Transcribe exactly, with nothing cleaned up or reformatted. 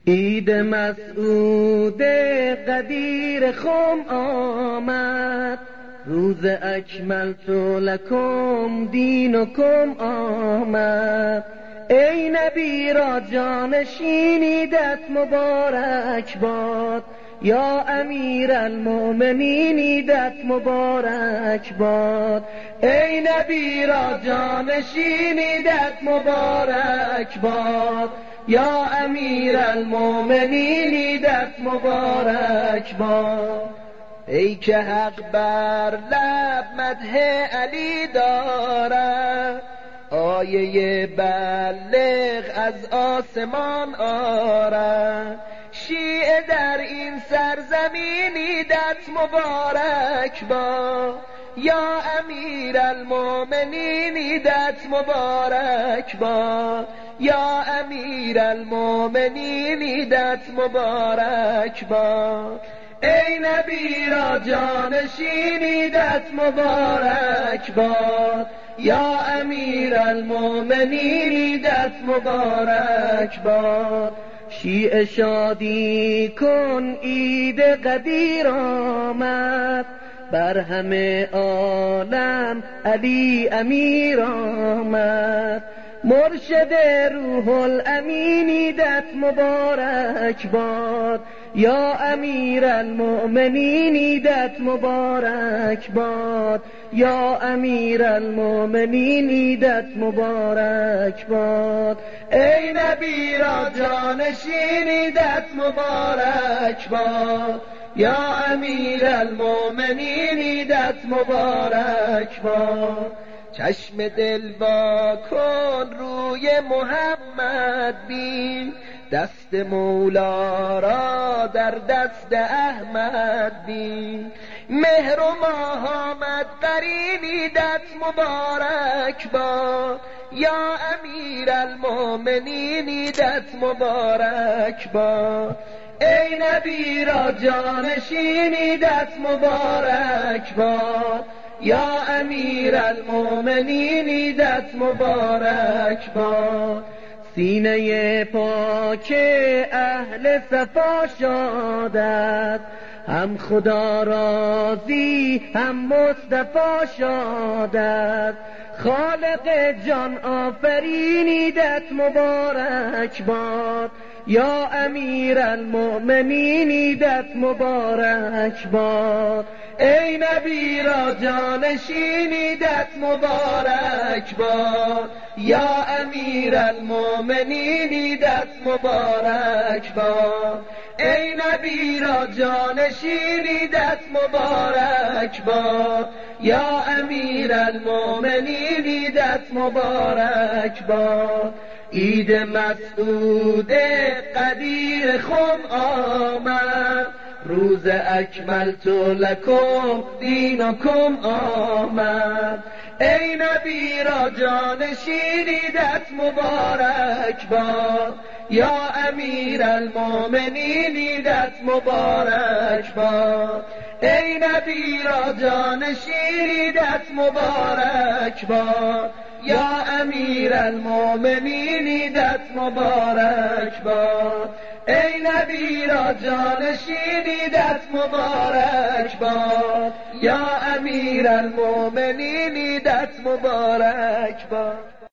عید مسعود قدیر خم آمد، روز اکملت لکم دینکم آمد. ای نبی را جانشینیدت مبارک باد، یا امیر المؤمنین عیدت مبارک باد. ای نبی را جانشینیدت مبارک باد، یا امیر المؤمنین عیدت مبارک باد. ای که حق بر لب مدح علی دارد، آیه بلغ از آسمان آرد. شیعه در این سرزمین عیدت مبارک باد، یا امیر المؤمنین عیدت مبارک باد، یا امیر المؤمنین عیدت مبارک باد. ای نبی را جانشین عیدت مبارک باد، یا امیر المؤمنین عیدت مبارک باد. شیعه شادی کن عید قدیر آمد، بر همه عالم علی امیر آمد. مرشد روح الامین عیدت مبارک باد، یا امیر المؤمنین عیدت مبارک باد، یا امیر المؤمنین عیدت مبارک باد. ای نبی را جانشین عیدت مبارک باد، یا امیر المؤمنین عیدت مبارک باد. چشم دل وا کن روی محمد بین، دست مولا را در دست احمد بین. مهر و ماه آمد قرین عیدت مبارک باد، یا امیر المؤمنین عیدت مبارک باد. ای نبی را جانشین عیدت مبارک باد، یا امیر المؤمنین عیدت مبارک باد. سینه پاک اهل صفا شاد است، هم خدا راضی هم مصطفی شاد است. خالق جان آفرین عیدت مبارک باد، یا امیر المؤمنین عیدت مبارک باد. ای نبی را جانشین عیدت مبارک باد، یا امیر المؤمنین عیدت مبارک باد. ای نبی را جانشین عیدت مبارک باد، یا امیر المؤمنین عیدت مبارک باد. عید مسعود قدیر خم آمد، روز اکملت لکم دینکم آمد. ای نبی را جانشین عیدت مبارک باد، یا امیر المؤمنین عیدت مبارک باد. ای نبی را جانشین عیدت مبارک باد، یا امیر المؤمنین عیدت مبارک باد. ای نبی را جانشین عیدت مبارک باد، یا امیر المؤمنین عیدت مبارک باد.